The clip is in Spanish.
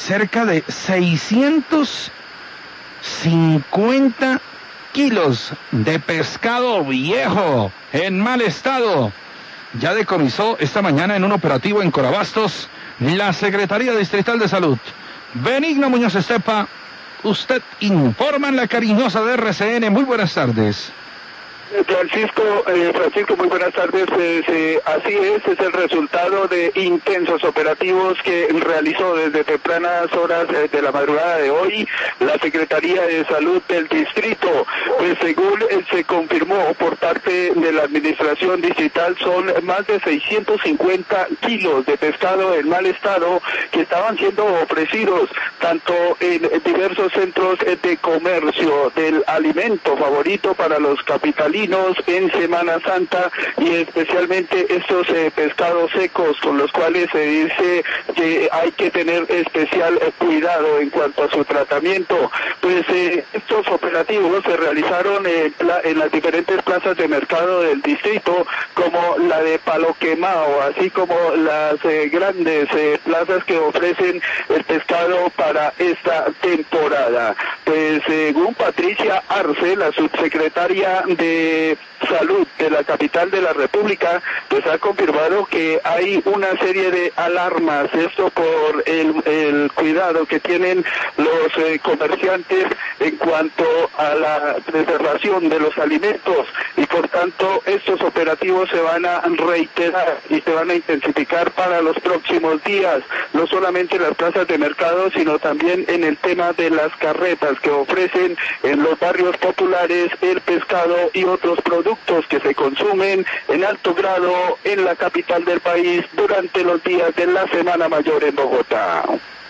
cerca de 650 kilos de pescado viejo en mal estado. Ya decomisó esta mañana en un operativo en Corabastos la Secretaría Distrital de Salud. Benigno Muñoz Estepa, usted informa en la cariñosa de RCN. Muy buenas tardes. Francisco, muy buenas tardes. Así es el resultado de intensos operativos que realizó desde tempranas horas de la madrugada de hoy la Secretaría de Salud del Distrito. Pues según se confirmó por parte de la Administración Distrital, son más de 650 kilos de pescado en mal estado que estaban siendo ofrecidos tanto en diversos centros de comercio del alimento favorito para los capitalinos en Semana Santa, y especialmente estos pescados secos con los cuales se dice que hay que tener especial cuidado en cuanto a su tratamiento. Pues estos operativos se realizaron en las diferentes plazas de mercado del distrito, como la de Palo Quemao, así como las grandes plazas que ofrecen el pescado para esta temporada. Pues según Patricia Arce, la subsecretaria de Salud de la capital de la República, pues ha confirmado que hay una serie de alarmas, esto por el cuidado que tienen los comerciantes en cuanto a la preservación de los alimentos, y por tanto estos operativos se van a reiterar y se van a intensificar para los próximos días, no solamente en las plazas de mercado, sino también en el tema de las carretas que ofrecen en los barrios populares el pescado y otros productos que se consumen en alto grado en la capital del país durante los días de la Semana Mayor en Bogotá.